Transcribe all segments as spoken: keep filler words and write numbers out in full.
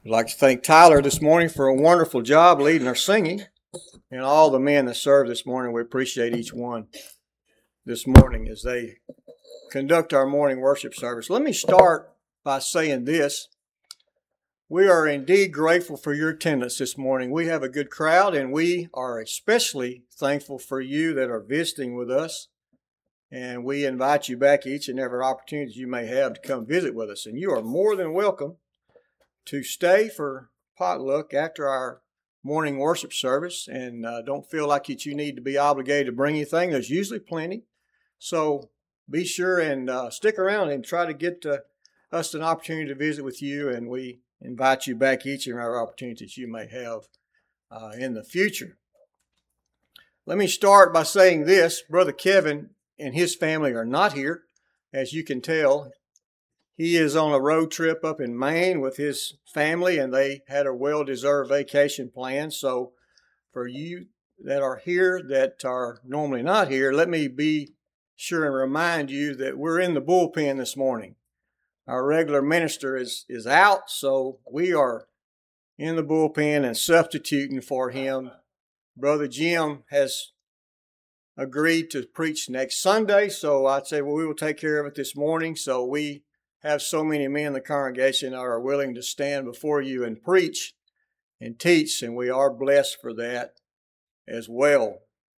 I'd like to thank Tyler this morning for a wonderful job leading our singing, and all the men that served this morning. We appreciate each one this morning as they conduct our morning worship service. Let me start by saying this. We are indeed grateful for your attendance this morning. We have a good crowd, and we are especially thankful for you that are visiting with us. And we invite you back each and every opportunity you may have to come visit with us. And you are more than welcome to stay for potluck after our morning worship service, and uh, don't feel like that you need to be obligated to bring anything. There's usually plenty. So be sure and uh, stick around and try to get uh, us an opportunity to visit with you, and we invite you back each and every opportunity that you may have uh, in the future. Let me start by saying this. Brother Kevin and his family are not here, as you can tell. He is on a road trip up in Maine with his family, and they had a well-deserved vacation plan. So for you that are here that are normally not here, let me be sure and remind you that we're in the bullpen this morning. Our regular minister is, is out, so we are in the bullpen and substituting for him. Brother Jim has agreed to preach next Sunday, so I'd say, well, we will take care of it this morning. So we have so many men in the congregation that are willing to stand before you and preach and teach, and we are blessed for that as well.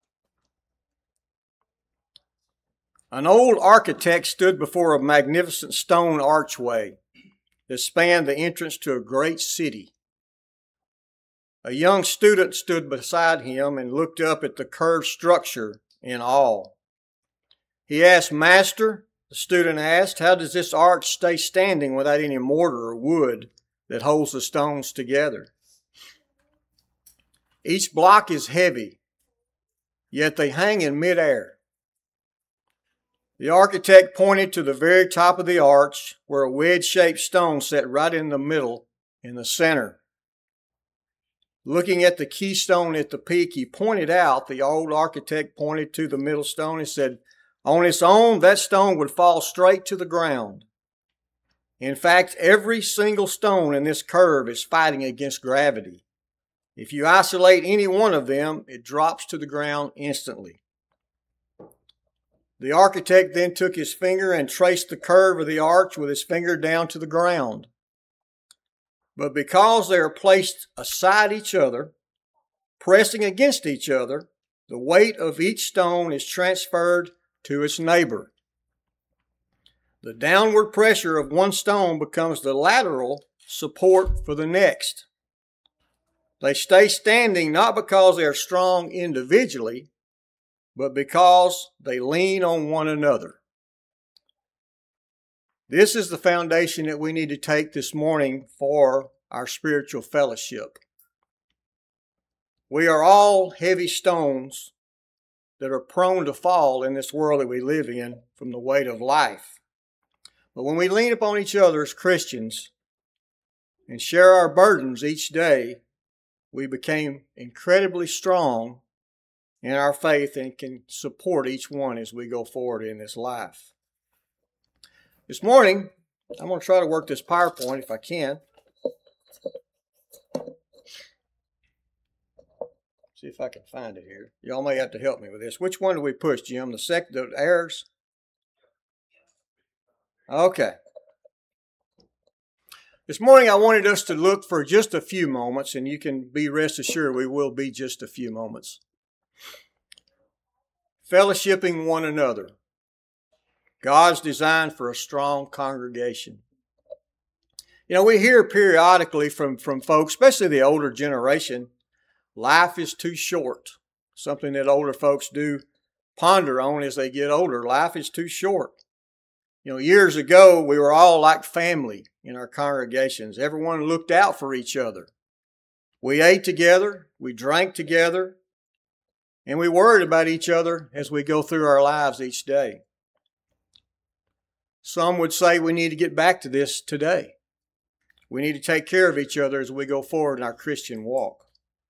An old architect stood before a magnificent stone archway that spanned the entrance to a great city. A young student stood beside him and looked up at the curved structure in awe. He asked, "Master," the student asked, "how does this arch stay standing without any mortar or wood that holds the stones together?" Each block is heavy, yet they hang in midair. The architect pointed to the very top of the arch, where a wedge-shaped stone sat right in the middle, in the center. Looking at the keystone at the peak, he pointed out, the old architect pointed to the middle stone and said, "On its own, that stone would fall straight to the ground. In fact, every single stone in this curve is fighting against gravity. If you isolate any one of them, it drops to the ground instantly." The architect then took his finger and traced the curve of the arch with his finger down to the ground. But because they are placed aside each other, pressing against each other, the weight of each stone is transferred to its neighbor. The downward pressure of one stone becomes the lateral support for the next. They stay standing not because they are strong individually, but because they lean on one another. This is the foundation that we need to take this morning for our spiritual fellowship. We are all heavy stones that are prone to fall in this world that we live in from the weight of life. But when we lean upon each other as Christians and share our burdens each day, we become incredibly strong in our faith and can support each one as we go forward in this life. This morning, I'm going to try to work this PowerPoint if I can. See if I can find it here. Y'all may have to help me with this. Which one do we push, Jim? The second, the arrows? Okay. This morning I wanted us to look for just a few moments, and you can be rest assured we will be just a few moments. Fellowshipping one another. God's design for a strong congregation. You know, we hear periodically from, from folks, especially the older generation, life is too short. Something that older folks do ponder on as they get older. Life is too short. You know, years ago, we were all like family in our congregations. Everyone looked out for each other. We ate together, we drank together, and we worried about each other as we go through our lives each day. Some would say we need to get back to this today. We need to take care of each other as we go forward in our Christian walk.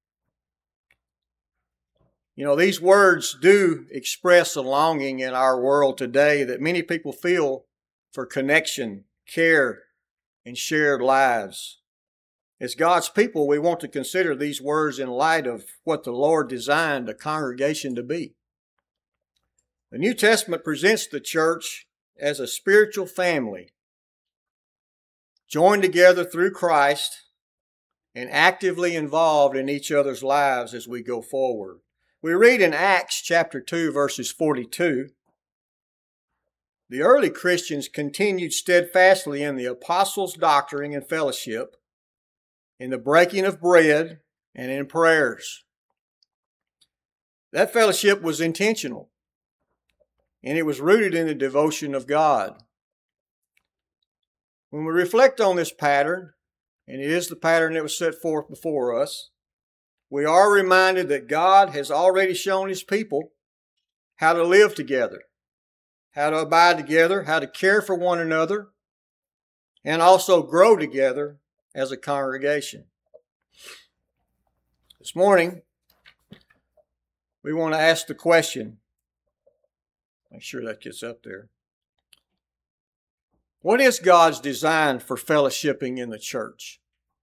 You know, these words do express a longing in our world today that many people feel for connection, care, and shared lives. As God's people, we want to consider these words in light of what the Lord designed a congregation to be. The New Testament presents the church as a spiritual family, joined together through Christ and actively involved in each other's lives as we go forward. We read in Acts chapter two, verses forty-two, the early Christians continued steadfastly in the apostles' doctrine and fellowship, in the breaking of bread, and in prayers. That fellowship was intentional, and it was rooted in the devotion of God. When we reflect on this pattern, and it is the pattern that was set forth before us, we are reminded that God has already shown His people how to live together, how to abide together, how to care for one another, and also grow together as a congregation. This morning, we want to ask the question, make sure that gets up there. What is God's design for fellowshipping in the church?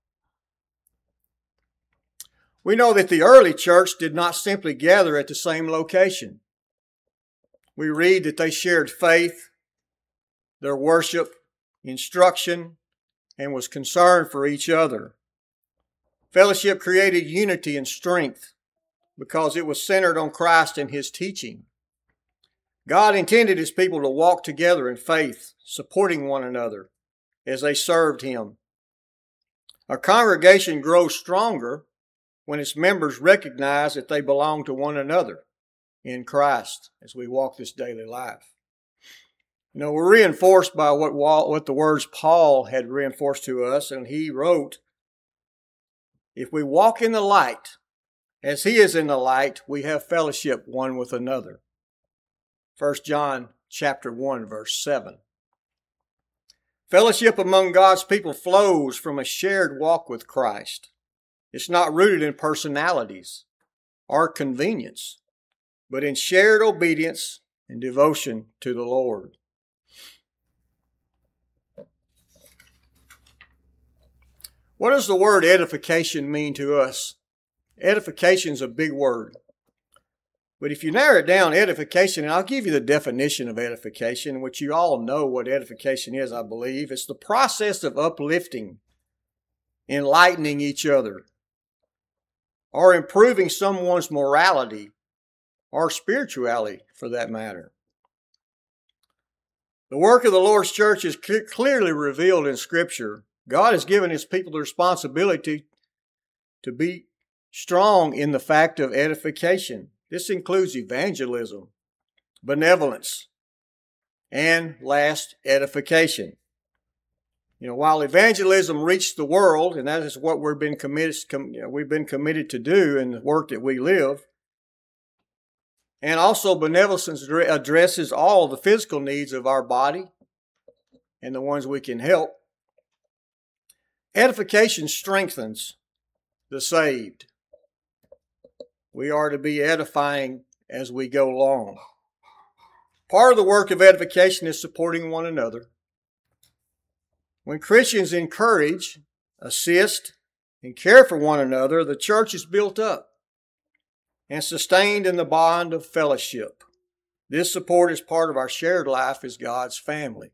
We know that the early church did not simply gather at the same location. We read that they shared faith, their worship, instruction, and was concerned for each other. Fellowship created unity and strength because it was centered on Christ and His teaching. God intended His people to walk together in faith, supporting one another as they served Him. A congregation grows stronger when its members recognize that they belong to one another in Christ as we walk this daily life. You know, we're reinforced by what, what the words Paul had reinforced to us, and he wrote, if we walk in the light, as He is in the light, we have fellowship one with another. First John chapter one, verse seven. Fellowship among God's people flows from a shared walk with Christ. It's not rooted in personalities or convenience, but in shared obedience and devotion to the Lord. What does the word edification mean to us? Edification is a big word. But if you narrow it down, edification, and I'll give you the definition of edification, which you all know what edification is, I believe. It's the process of uplifting, enlightening each other, or improving someone's morality or spirituality for that matter. The work of the Lord's church is clearly revealed in Scripture. God has given His people the responsibility to be strong in the fact of edification. This includes evangelism, benevolence, and last, edification. You know, while evangelism reached the world, and that is what we've been committed, we've been committed to do in the work that we live, and also benevolence addresses all the physical needs of our body and the ones we can help. Edification strengthens the saved. We are to be edifying as we go along. Part of the work of edification is supporting one another. When Christians encourage, assist, and care for one another, the church is built up and sustained in the bond of fellowship. This support is part of our shared life as God's family.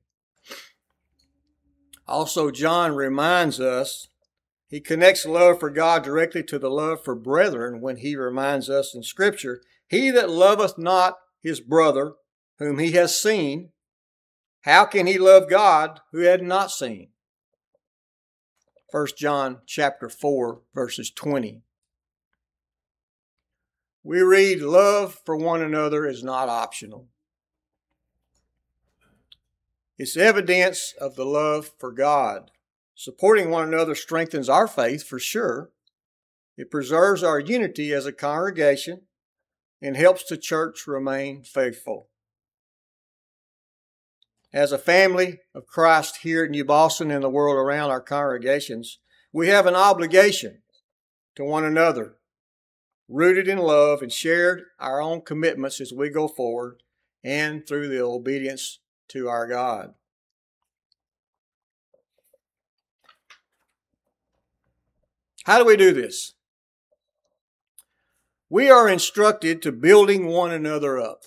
Also, John reminds us, he connects love for God directly to the love for brethren when he reminds us in Scripture, he that loveth not his brother whom he has seen, how can he love God who had not seen? First John chapter four, verses twenty. We read, love for one another is not optional. It's evidence of the love for God. Supporting one another strengthens our faith for sure. It preserves our unity as a congregation and helps the church remain faithful. As a family of Christ here at New Boston and the world around our congregations, we have an obligation to one another, rooted in love and shared our own commitments as we go forward and through the obedience to our God. How do we do this? We are instructed to building one another up.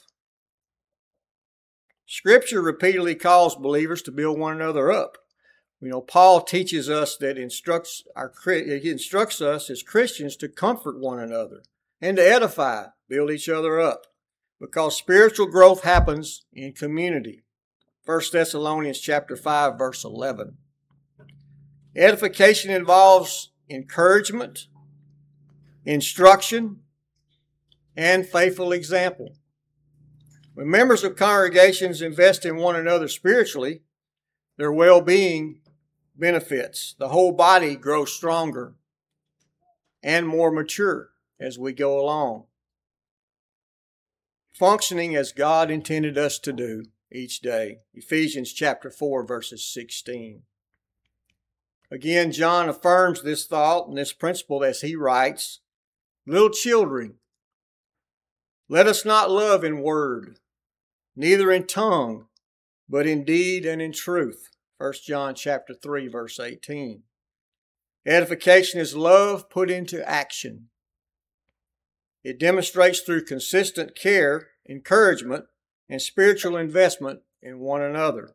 Scripture repeatedly calls believers to build one another up. You know, Paul teaches us that instructs our he instructs us as Christians to comfort one another and to edify, build each other up, because spiritual growth happens in community. First Thessalonians chapter five, verse eleven. Edification involves encouragement, instruction, and faithful example. When members of congregations invest in one another spiritually, their well-being benefits. The whole body grows stronger and more mature as we go along, functioning as God intended us to do each day. Ephesians chapter four, verses sixteen. Again, John affirms this thought and this principle as he writes, "Little children, let us not love in word, neither in tongue, but in deed and in truth." First John chapter three, verse eighteen. Edification is love put into action. It demonstrates through consistent care, encouragement, and spiritual investment in one another.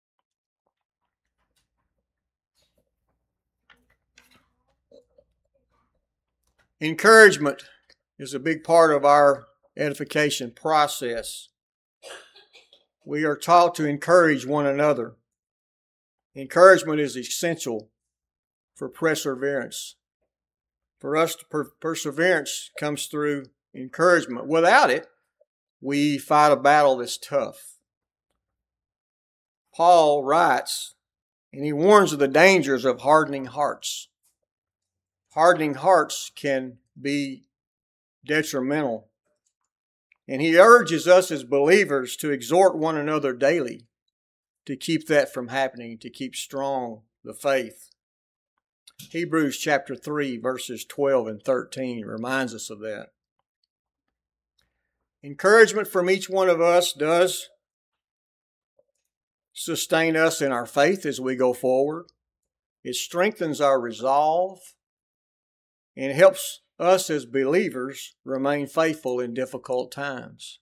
Encouragement is a big part of our edification process. We are taught to encourage one another. Encouragement is essential for perseverance. For us, per- perseverance comes through encouragement. Without it, we fight a battle that's tough. Paul writes, and he warns of the dangers of hardening hearts. Hardening hearts can be detrimental. And he urges us as believers to exhort one another daily to keep that from happening, to keep strong the faith. Hebrews chapter three, verses twelve and thirteen reminds us of that. Encouragement from each one of us does sustain us in our faith as we go forward. It strengthens our resolve and helps us as believers remain faithful in difficult times.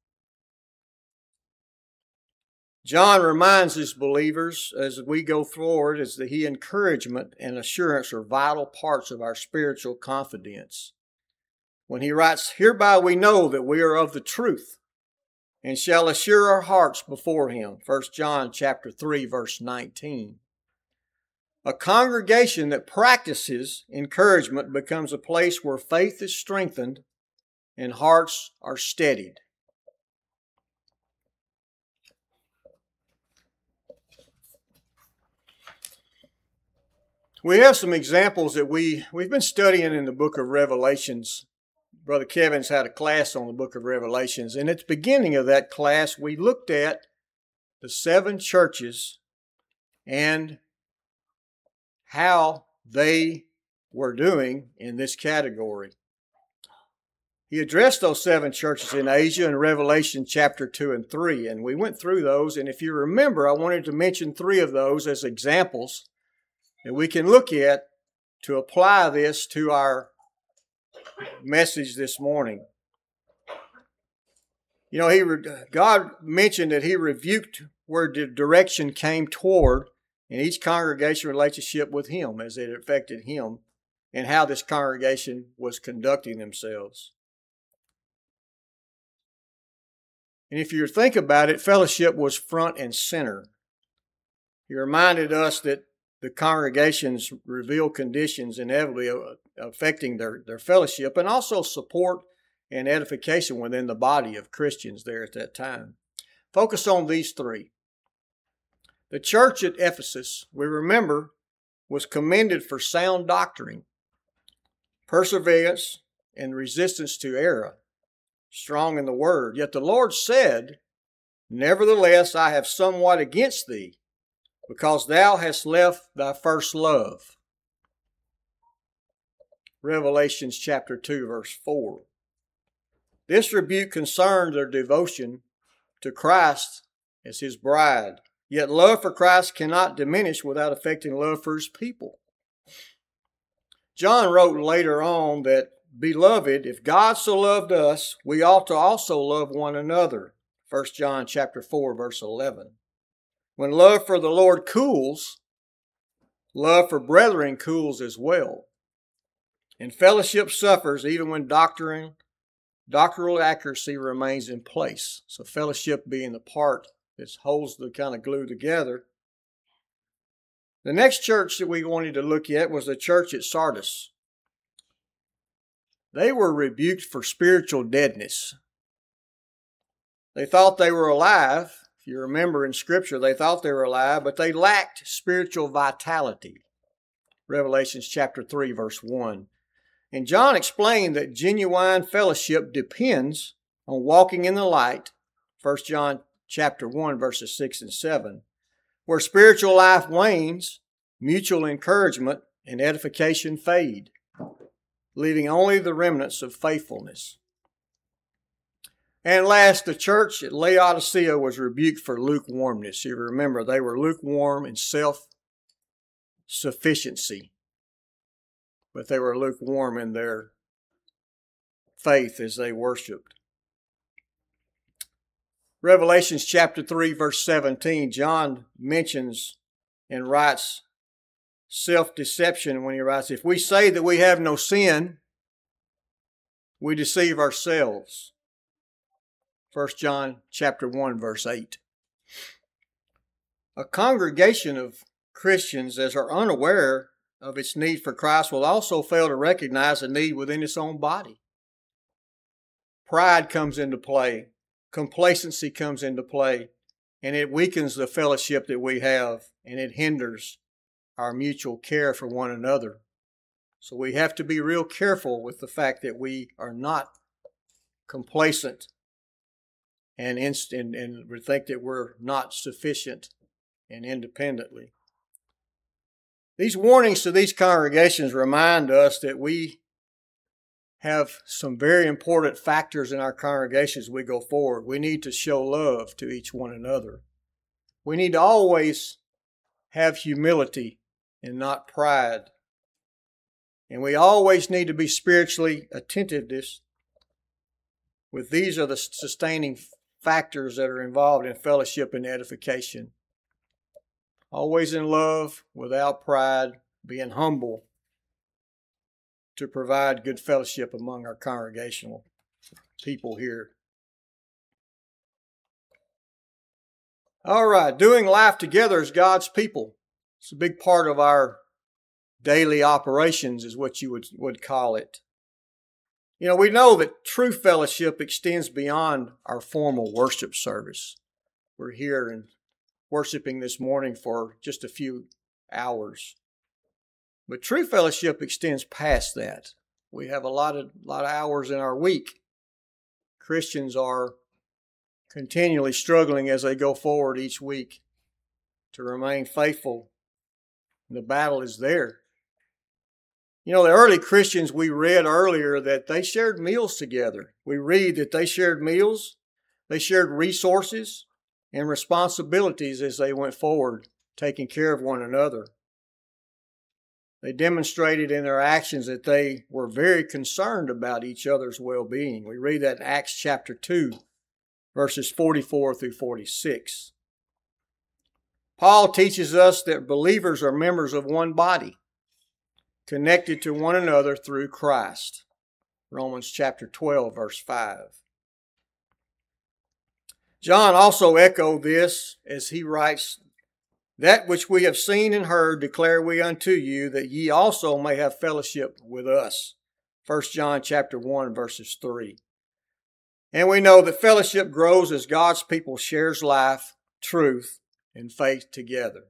John reminds his believers as we go forward is that he encouragement and assurance are vital parts of our spiritual confidence. When he writes, "Hereby we know that we are of the truth, and shall assure our hearts before him." First John chapter three, verse nineteen. A congregation that practices encouragement becomes a place where faith is strengthened and hearts are steadied. We have some examples that we, we've been studying in the book of Revelations. Brother Kevin's had a class on the book of Revelations, and at the beginning of that class, we looked at the seven churches and how they were doing in this category. He addressed those seven churches in Asia in Revelation chapter two and three, and we went through those, and if you remember, I wanted to mention three of those as examples that we can look at to apply this to our message this morning. You know, he God mentioned that he rebuked where the direction came toward in each congregation relationship with him as it affected him and how this congregation was conducting themselves. And if you think about it, fellowship was front and center. He reminded us that the congregations reveal conditions inevitably affecting their, their fellowship and also support and edification within the body of Christians there at that time. Focus on these three. The church at Ephesus, we remember, was commended for sound doctrine, perseverance, and resistance to error, strong in the word. Yet the Lord said, "Nevertheless, I have somewhat against thee, because thou hast left thy first love." Revelations chapter two, verse four. This rebuke concerned their devotion to Christ as his bride. Yet love for Christ cannot diminish without affecting love for his people. John wrote later on that, "Beloved, if God so loved us, we ought to also love one another." First John chapter four, verse eleven. When love for the Lord cools, love for brethren cools as well. And fellowship suffers even when doctrine, doctrinal accuracy remains in place. So fellowship being the part that holds the kind of glue together. The next church that we wanted to look at was the church at Sardis. They were rebuked for spiritual deadness. They thought they were alive. If you remember in Scripture, they thought they were alive, but they lacked spiritual vitality. Revelations chapter three, verse one. And John explained that genuine fellowship depends on walking in the light. First John chapter one, verses six and seven. Where spiritual life wanes, mutual encouragement and edification fade, leaving only the remnants of faithfulness. And last, the church at Laodicea was rebuked for lukewarmness. You remember, they were lukewarm in self-sufficiency, but they were lukewarm in their faith as they worshiped. Revelations chapter three, verse seventeen, John mentions and writes self-deception when he writes, "If we say that we have no sin, we deceive ourselves." First John chapter one, verse eight. A congregation of Christians that are unaware of its need for Christ will also fail to recognize a need within its own body. Pride comes into play. Complacency comes into play. And it weakens the fellowship that we have. And it hinders our mutual care for one another. So we have to be real careful with the fact that we are not complacent and, inst- and, and we think that we're not sufficient and independently. These warnings to these congregations remind us that we have some very important factors in our congregations as we go forward. We need to show love to each one another. We need to always have humility and not pride. And we always need to be spiritually attentiveness. With these are the sustaining factors that are involved in fellowship and edification. Always in love, without pride, being humble to provide good fellowship among our congregational people here. All right, doing life together as God's people. It's a big part of our daily operations is what you would, would call it. You know, we know that true fellowship extends beyond our formal worship service. We're here and worshiping this morning for just a few hours. But true fellowship extends past that. We have a lot of, lot of hours in our week. Christians are continually struggling as they go forward each week to remain faithful. The battle is there. You know, the early Christians, we read earlier that they shared meals together. We read that they shared meals, they shared resources and responsibilities as they went forward, taking care of one another. They demonstrated in their actions that they were very concerned about each other's well-being. We read that in Acts chapter two, verses forty-four through forty-six. Paul teaches us that believers are members of one body, connected to one another through Christ. Romans chapter twelve, verse five. John also echoed this as he writes, "That which we have seen and heard declare we unto you, that ye also may have fellowship with us." First John chapter one, verses three. And we know that fellowship grows as God's people shares life, truth, and faith together.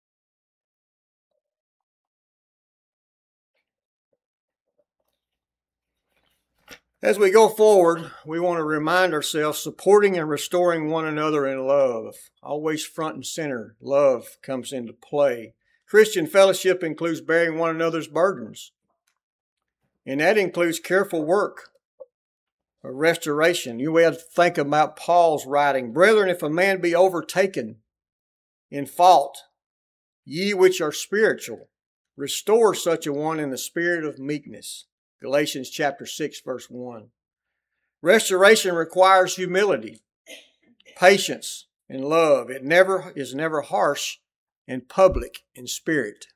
As we go forward, we want to remind ourselves supporting and restoring one another in love. Always front and center, love comes into play. Christian fellowship includes bearing one another's burdens. And that includes careful work, a restoration. You have to think about Paul's writing. "Brethren, if a man be overtaken in fault, ye which are spiritual, Restore such a one in the spirit of meekness. Galatians chapter six, verse one. Restoration requires humility, patience, and love. It never is never harsh and public in spirit.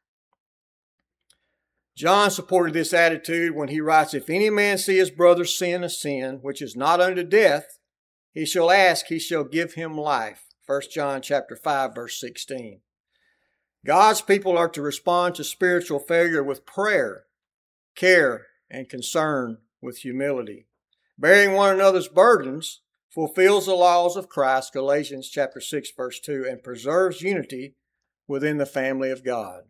John supported this attitude when he writes, "If any man see his brother sin a sin which is not unto death, he shall ask, he shall give him life." First John chapter five, verse sixteen. God's people are to respond to spiritual failure with prayer, care, and concern with humility. Bearing one another's burdens fulfills the laws of Christ, Galatians chapter six, verse two, and preserves unity within the family of God.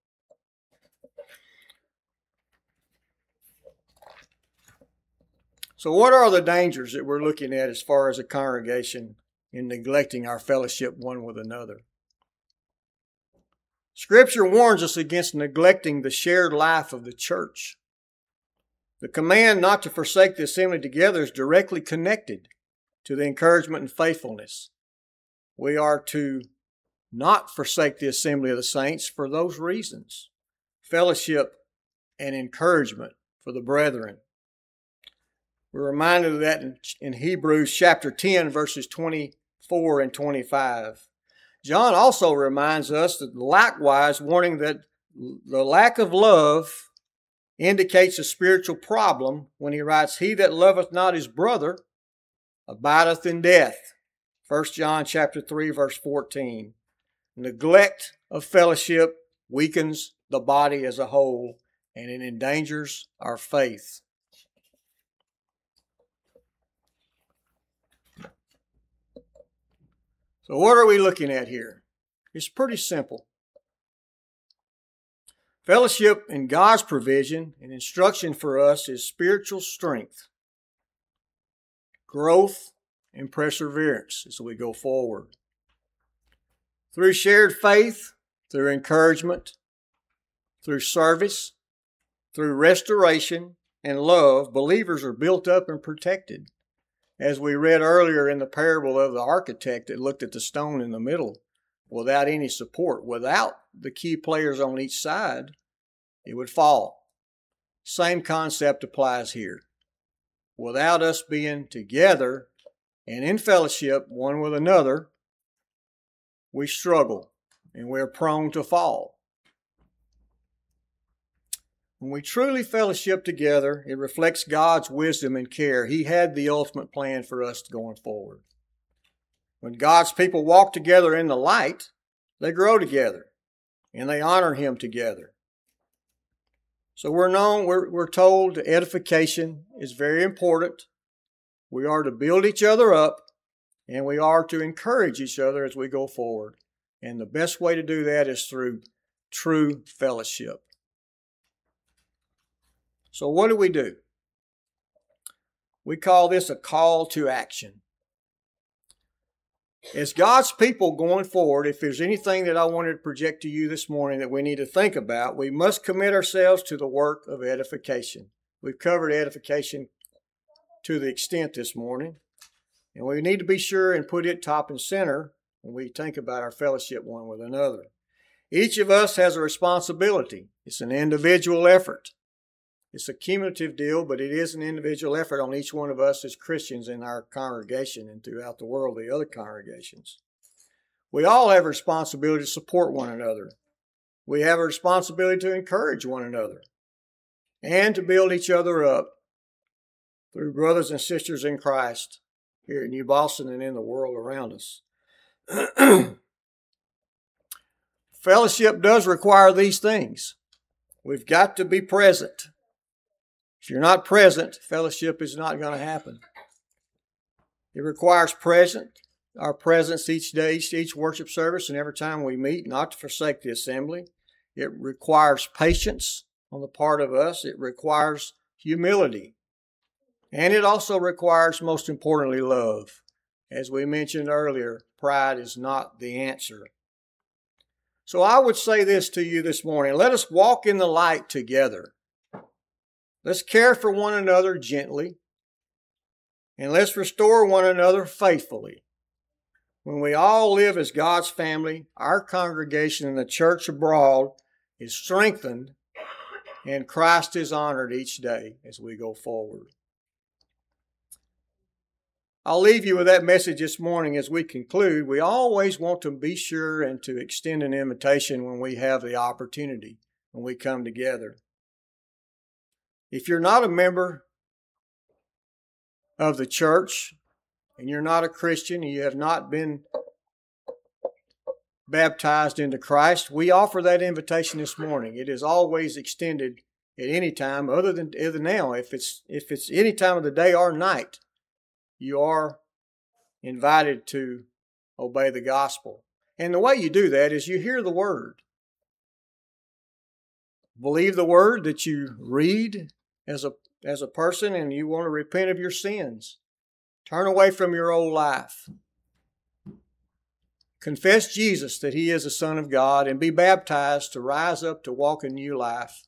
So what are the dangers that we're looking at as far as a congregation in neglecting our fellowship one with another? Scripture warns us against neglecting the shared life of the church. The command not to forsake the assembly together is directly connected to the encouragement and faithfulness. We are to not forsake the assembly of the saints for those reasons: fellowship and encouragement for the brethren. We're reminded of that in, in Hebrews chapter ten, verses twenty-four and twenty-five. John also reminds us that likewise, warning that the lack of love indicates a spiritual problem when he writes, "He that loveth not his brother abideth in death." First John chapter three, verse fourteen. Neglect of fellowship weakens the body as a whole, and it endangers our faith. So what are we looking at here? It's pretty simple. Fellowship in God's provision and instruction for us is spiritual strength, growth, and perseverance as we go forward. Through shared faith, through encouragement, through service, through restoration and love, believers are built up and protected. As we read earlier in the parable of the architect that looked at the stone in the middle without any support, without the key players on each side, it would fall. Same concept applies here. Without us being together and in fellowship one with another, we struggle and we're prone to fall. When we truly fellowship together, it reflects God's wisdom and care. He had the ultimate plan for us going forward. When God's people walk together in the light, they grow together and they honor Him together. So we're known, we're, we're told edification is very important. We are to build each other up and we are to encourage each other as we go forward. And the best way to do that is through true fellowship. So what do we do? We call this a call to action. As God's people going forward, if there's anything that I wanted to project to you this morning that we need to think about, we must commit ourselves to the work of edification. We've covered edification to the extent this morning, and we need to be sure and put it top and center when we think about our fellowship one with another. Each of us has a responsibility. It's an individual effort. It's a cumulative deal, but it is an individual effort on each one of us as Christians in our congregation and throughout the world, the other congregations. We all have a responsibility to support one another. We have a responsibility to encourage one another and to build each other up through brothers and sisters in Christ here in New Boston and in the world around us. Fellowship does require these things. We've got to be present. If you're not present, fellowship is not going to happen. It requires present, our presence each day, each, each worship service, and every time we meet, not to forsake the assembly. It requires patience on the part of us. It requires humility. And it also requires, most importantly, love. As we mentioned earlier, pride is not the answer. So I would say this to you this morning. Let us walk in the light together. Let's care for one another gently, and let's restore one another faithfully. When we all live as God's family, our congregation and the church abroad is strengthened and Christ is honored each day as we go forward. I'll leave you with that message this morning as we conclude. We always want to be sure and to extend an invitation when we have the opportunity, when we come together. If you're not a member of the church and you're not a Christian and you have not been baptized into Christ, we offer that invitation this morning. It is always extended at any time other than, other than now. If it's, if it's any time of the day or night, you are invited to obey the gospel. And the way you do that is you hear the word. Believe the word that you read as a, as a person, and you want to repent of your sins. Turn away from your old life. Confess Jesus that He is the Son of God and be baptized to rise up to walk a new life.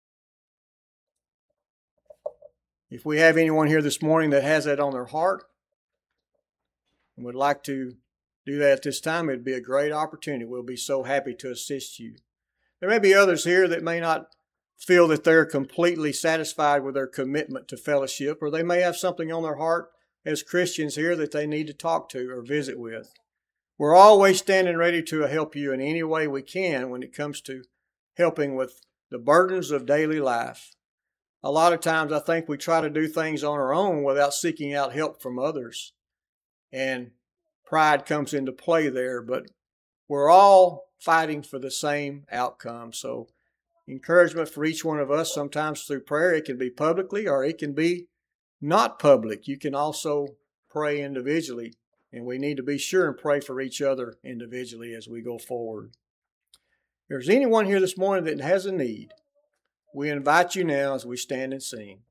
If we have anyone here this morning that has that on their heart and would like to do that at this time, it'd be a great opportunity. We'll be so happy to assist you. There may be others here that may not feel that they're completely satisfied with their commitment to fellowship, or they may have something on their heart as Christians here that they need to talk to or visit with. We're always standing ready to help you in any way we can when it comes to helping with the burdens of daily life. A lot of times I think we try to do things on our own without seeking out help from others. And pride comes into play there, but we're all fighting for the same outcome. So encouragement for each one of us, sometimes through prayer. It can be publicly or it can be not public. You can also pray individually, and we need to be sure and pray for each other individually as we go forward. If there's anyone here this morning that has a need, we invite you now as we stand and sing.